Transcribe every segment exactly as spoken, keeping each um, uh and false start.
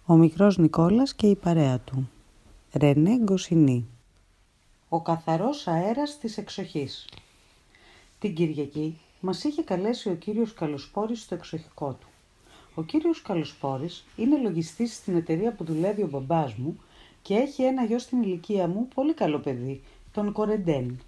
Ο μικρός Νικόλας και η παρέα του. Ρενέ Γκοσινή. Ο καθαρός αέρας της εξοχής. Την Κυριακή μας είχε καλέσει ο κύριος Καλοσπόρης στο εξοχικό του. Ο κύριος Καλοσπόρης είναι λογιστής στην εταιρεία που δουλεύει ο μπαμπάς μου και έχει ένα γιο στην ηλικία μου, πολύ καλό παιδί, τον Κορεντέν.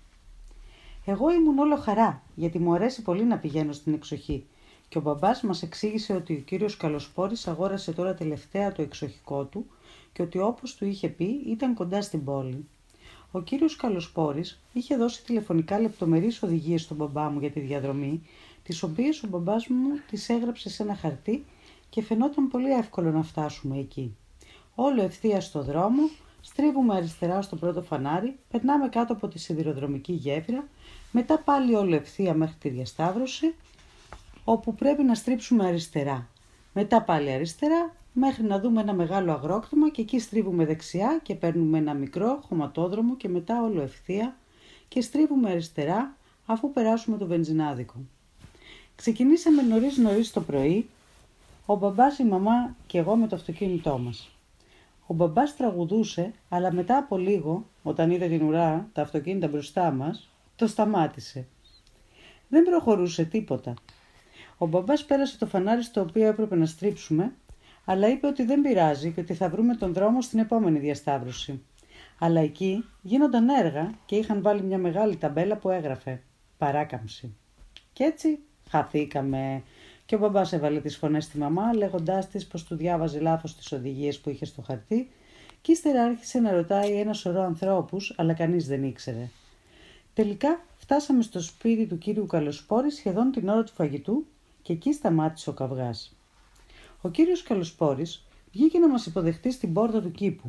Εγώ ήμουν όλο χαρά, γιατί μου αρέσει πολύ να πηγαίνω στην εξοχή και ο μπαμπάς μας εξήγησε ότι ο κύριος Καλοσπόρης αγόρασε τώρα τελευταία το εξοχικό του και ότι όπως του είχε πει ήταν κοντά στην πόλη. Ο κύριος Καλοσπόρης είχε δώσει τηλεφωνικά λεπτομερείς οδηγίες στον μπαμπά μου για τη διαδρομή, τις οποίες ο μπαμπάς μου τις έγραψε σε ένα χαρτί και φαινόταν πολύ εύκολο να φτάσουμε εκεί. Όλο ευθεία στο δρόμο, στρίβουμε αριστερά στο πρώτο φανάρι, περνάμε κάτω από τη σιδηροδρομική γέφυρα, μετά πάλι όλο ευθεία μέχρι τη διασταύρωση, όπου πρέπει να στρίψουμε αριστερά. Μετά πάλι αριστερά, μέχρι να δούμε ένα μεγάλο αγρόκτημα και εκεί στρίβουμε δεξιά και παίρνουμε ένα μικρό χωματόδρομο και μετά όλο ευθεία και στρίβουμε αριστερά αφού περάσουμε το βενζινάδικο. Ξεκινήσαμε νωρίς νωρίς το πρωί, ο μπαμπάς, η μαμά και εγώ με το αυτοκίνητό μας. Ο μπαμπάς τραγουδούσε, αλλά μετά από λίγο, όταν είδε την ουρά, τα αυτοκίνητα μπροστά μας, το σταμάτησε. Δεν προχωρούσε τίποτα. Ο μπαμπάς πέρασε το φανάρι στο οποίο έπρεπε να στρίψουμε, αλλά είπε ότι δεν πειράζει και ότι θα βρούμε τον δρόμο στην επόμενη διασταύρωση. Αλλά εκεί γίνονταν έργα και είχαν βάλει μια μεγάλη ταμπέλα που έγραφε «Παράκαμψη». Κι έτσι χαθήκαμε και ο μπαμπάς έβαλε τις φωνές στη μαμά λέγοντάς της πως του διάβαζε λάθος τις οδηγίες που είχε στο χαρτί και ύστερα άρχισε να ρωτάει ένα σωρό ανθρώπους, αλλά κανείς δεν ήξερε. Τελικά φτάσαμε στο σπίτι του κύριου Καλοσπόρη σχεδόν την ώρα του φαγητού και εκεί σταμάτησε ο καυγάς. Ο κύριος Καλοσπόρης βγήκε να μας υποδεχτεί στην πόρτα του κήπου.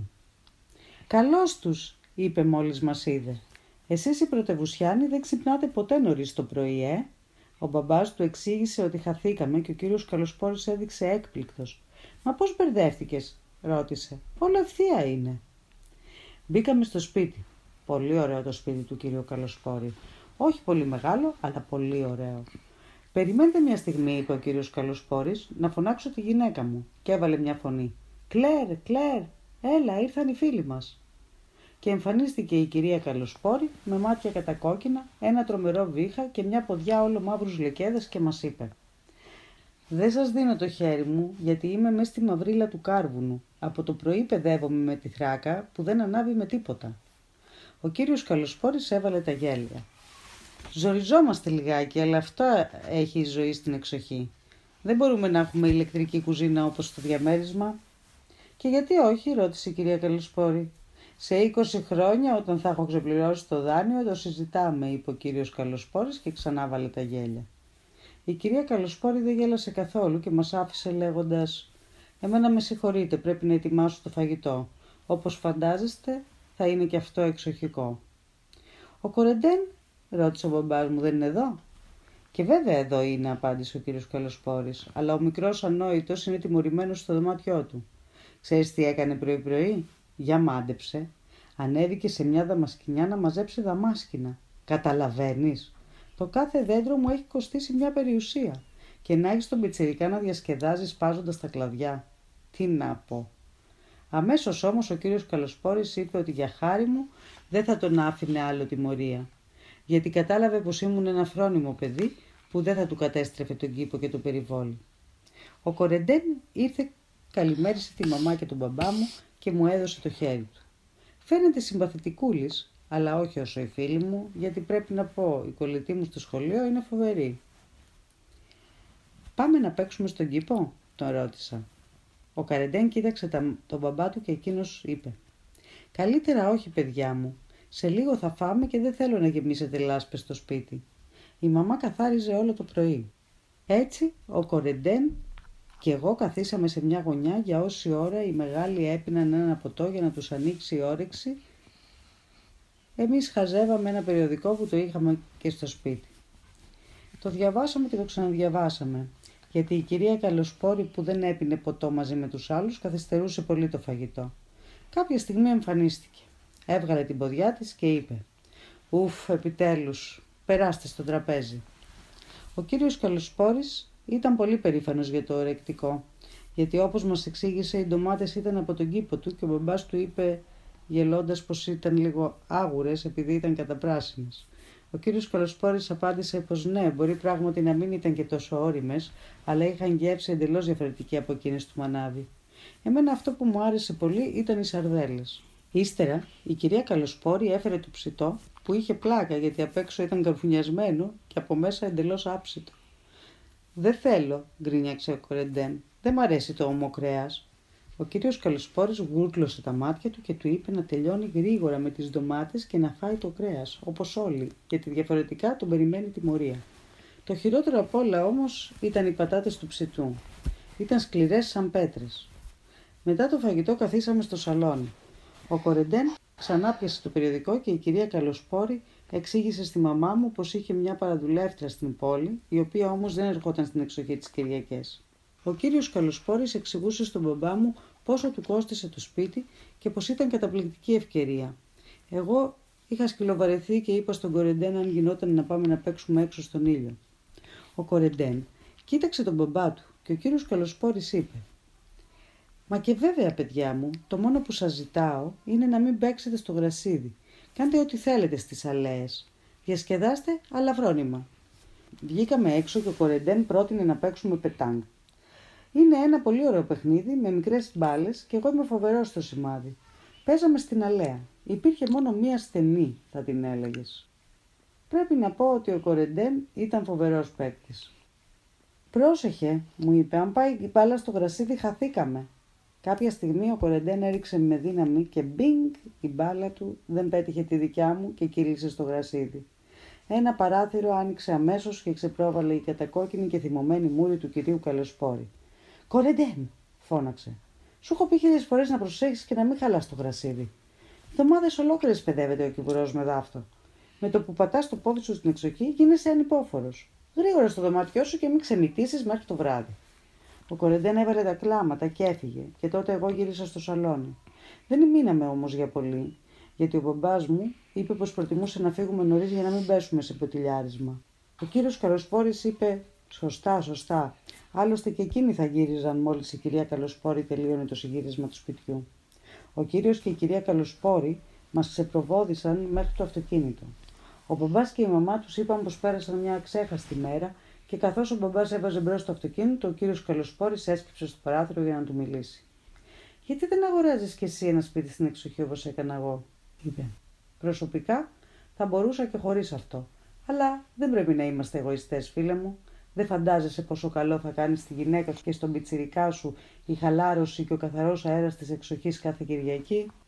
«Καλώς τους», είπε μόλις μας είδε. «Εσείς οι πρωτευουσιάνοι δεν ξυπνάτε ποτέ νωρίς το πρωί, ε?» Ο μπαμπάς του εξήγησε ότι χαθήκαμε και ο κύριος Καλοσπόρης έδειξε έκπληκτος. «Μα πώς μπερδεύτηκες?» ρώτησε. «Όλο ευθεία είναι». Μπήκαμε στο σπίτι. Πολύ ωραίο το σπίτι του κύριου Καλοσπόρη. Όχι πολύ μεγάλο, αλλά πολύ ωραίο. «Περιμένετε μια στιγμή», είπε ο κύριος Καλοσπόρης, «να φωνάξω τη γυναίκα μου», και έβαλε μια φωνή. «Κλέρ, Κλέρ, έλα, ήρθαν οι φίλοι μας». Και εμφανίστηκε η κυρία Καλοσπόρη με μάτια κατακόκκινα, ένα τρομερό βήχα και μια ποδιά όλο μαύρους λεκέδες και μας είπε «Δεν σας δίνω το χέρι μου, γιατί είμαι μες στη μαυρίλα του κάρβουνου. Από το πρωί παιδεύομαι με τη θράκα που δεν ανάβει με τίποτα». Ο κύριος Καλοσπόρης έβαλε τα γέλια. «Ζοριζόμαστε λιγάκι, αλλά αυτό έχει η ζωή στην εξοχή. Δεν μπορούμε να έχουμε ηλεκτρική κουζίνα όπως στο διαμέρισμα». «Και γιατί όχι?» ρώτησε η κυρία Καλοσπόρη. «Σε είκοσι χρόνια, όταν θα έχω ξεπληρώσει το δάνειο, το συζητάμε», είπε ο κύριος Καλοσπόρης και ξανά βάλε τα γέλια. Η κυρία Καλοσπόρη δεν γέλασε καθόλου και μας άφησε λέγοντας «Εμένα με συγχωρείτε, πρέπει να ετοιμάσω το φαγητό. Όπως φαντάζεστε, θα είναι και αυτό εξοχικό». «Ο Κορεντέν?» ρώτησε ο μπαμπάς μου, «δεν είναι εδώ?» «Και βέβαια εδώ είναι», απάντησε ο κύριος Καλοσπόρης, «αλλά ο μικρός ανόητος είναι τιμωρημένος στο δωμάτιό του. Ξέρεις τι έκανε πρωί-πρωί? Για μάντεψε. Ανέβηκε σε μια δαμασκηνιά να μαζέψει δαμάσκηνα. Καταλαβαίνεις? Το κάθε δέντρο μου έχει κοστίσει μια περιουσία. Και να έχεις τον πιτσιρικά να διασκεδάζει σπάζοντας τα κλαδιά. Τι να πω». Αμέσως όμως ο κύριος Καλοσπόρης είπε ότι για χάρη μου δεν θα τον άφηνε άλλο τιμωρία. Γιατί κατάλαβε πως ήμουν ένα φρόνιμο παιδί που δεν θα του κατέστρεφε τον κήπο και το περιβόλι. Ο Κορεντέν ήρθε, καλημέρισε τη μαμά και τον μπαμπά μου και μου έδωσε το χέρι του. Φαίνεται συμπαθητικούλης, αλλά όχι όσο οι φίλοι μου, γιατί πρέπει να πω, η κολλητή μου στο σχολείο είναι φοβερή. «Πάμε να παίξουμε στον κήπο?» τον ρώτησα. Ο Κορεντέν κοίταξε τον μπαμπά του και εκείνος είπε «Καλύτερα όχι, παιδιά μου. Σε λίγο θα φάμε και δεν θέλω να γεμίσετε λάσπες στο σπίτι». Η μαμά καθάριζε όλο το πρωί. Έτσι ο Κορεντέν και εγώ καθίσαμε σε μια γωνιά για όση ώρα οι μεγάλοι έπιναν ένα ποτό για να τους ανοίξει η όρεξη. Εμείς χαζεύαμε ένα περιοδικό που το είχαμε και στο σπίτι. Το διαβάσαμε και το ξαναδιαβάσαμε, γιατί η κυρία Καλοσπόρη που δεν έπινε ποτό μαζί με τους άλλους καθυστερούσε πολύ το φαγητό. Κάποια στιγμή εμφανίστηκε. Έβγαλε την ποδιά της και είπε «Ουφ, επιτέλους, περάστε στο τραπέζι». Ο κύριος Καλοσπόρης ήταν πολύ περήφανος για το ορεκτικό Γιατί όπως μας εξήγησε, οι ντομάτες ήταν από τον κήπο του και ο μπαμπάς του είπε γελώντας πως ήταν λίγο άγουρες επειδή ήταν καταπράσινες. Ο κύριος Καλοσπόρης απάντησε πως ναι, μπορεί πράγματι να μην ήταν και τόσο ώριμες, αλλά είχαν γεύση εντελώς διαφορετική από εκείνες του μανάβη. Εμένα αυτό που μου άρεσε πολύ ήταν οι σαρδέλες. Ύστερα η κυρία Καλοσπόρη έφερε το ψητό που είχε πλάκα γιατί απ' έξω ήταν καρφουνιασμένο και από μέσα εντελώς άψητο. «Δεν θέλω», γκρίνιαξε ο Κορεντέν. «Δεν μ' αρέσει το ομό κρέας». Ο κύριος Καλοσπόρης γούρκλωσε τα μάτια του και του είπε να τελειώνει γρήγορα με τις ντομάτες και να φάει το κρέας, όπως όλοι, γιατί διαφορετικά τον περιμένει τιμωρία. Το χειρότερο απ' όλα όμως ήταν οι πατάτες του ψητού. Ήταν σκληρές σαν πέτρες. Μετά το φαγητό καθίσαμε στο σαλόνι. Ο Κορεντέν ξανά πιασε το περιοδικό και η κυρία Καλοσπόρη εξήγησε στη μαμά μου πως είχε μια παραδουλεύτρια στην πόλη, η οποία όμως δεν ερχόταν στην εξοχή τις Κυριακές. Ο κύριος Καλοσπόρης εξηγούσε στον μπαμπά μου πόσο του κόστισε το σπίτι και πως ήταν καταπληκτική ευκαιρία. Εγώ είχα σκυλοβαρεθεί και είπα στον Κορεντέν αν γινόταν να πάμε να παίξουμε έξω στον ήλιο. Ο Κορεντέν κοίταξε τον μπαμπά του και ο κύριος Καλοσπόρης είπε: «Μα και βέβαια, παιδιά μου, το μόνο που σας ζητάω είναι να μην παίξετε στο γρασίδι. Κάντε ό,τι θέλετε στις αλέες. Διασκεδάστε, αλλά φρόνημα». Βγήκαμε έξω και ο Κορεντέν πρότεινε να παίξουμε πετάγκ. Είναι ένα πολύ ωραίο παιχνίδι με μικρές μπάλες και εγώ είμαι φοβερός στο σημάδι. Παίζαμε στην αλέα. Υπήρχε μόνο μία στενή, θα την έλεγες. Πρέπει να πω ότι ο Κορεντέν ήταν φοβερός παίκτης. «Πρόσεχε», μου είπε, «αν πάει η μπάλα στο γρασίδι χαθήκαμε». Κάποια στιγμή ο Κορεντέν έριξε με δύναμη και μπινγκ, η μπάλα του δεν πέτυχε τη δικιά μου και κύλησε στο γρασίδι. Ένα παράθυρο άνοιξε αμέσως και ξεπρόβαλε η κατακόκκινη και θυμωμένη μούρη του κυρίου Καλοσπόρη. «Κορεντέν», φώναξε, «σου έχω πει χίλιες φορές να προσέχεις και να μην χαλάς το γρασίδι. Εβδομάδες ολόκληρες παιδεύεται ο κυπουρός με δάφτο. Με το που πατάς το πόδι σου στην εξοχή γίνεσαι ανυπόφορος. Γρήγορα στο δωμάτιό σου και μην ξεμητήσεις μέχρι το βράδυ». Ο Κορεντέν έβαλε τα κλάματα και έφυγε, και τότε εγώ γύρισα στο σαλόνι. Δεν μείναμε όμως για πολύ, γιατί ο μπαμπάς μου είπε πως προτιμούσε να φύγουμε νωρίς για να μην πέσουμε σε ποτηλιάρισμα. Ο κύριος Καλοσπόρης είπε: «Σωστά, σωστά. Άλλωστε και εκείνοι θα γύριζαν μόλις η κυρία Καλοσπόρη τελείωνε το συγύρισμα του σπιτιού». Ο κύριος και η κυρία Καλοσπόρη μας ξεπροβόδισαν μέχρι το αυτοκίνητο. Ο μπαμπάς και η μαμά τους είπαν πως πέρασαν μια αξέχαστη μέρα και καθώς ο μπαμπάς έβαζε μπρος το αυτοκίνητο, ο κύριος Καλοσπόρης έσκυψε στο παράθυρο για να του μιλήσει. «Γιατί δεν αγοράζεις κι εσύ ένα σπίτι στην εξοχή όπως έκανα εγώ?» είπε. «Προσωπικά θα μπορούσα και χωρίς αυτό. Αλλά δεν πρέπει να είμαστε εγωιστές, φίλε μου. Δεν φαντάζεσαι πόσο καλό θα κάνει στη γυναίκα σου και στον πιτσιρικά σου η χαλάρωση και ο καθαρός αέρας της εξοχής κάθε Κυριακή?»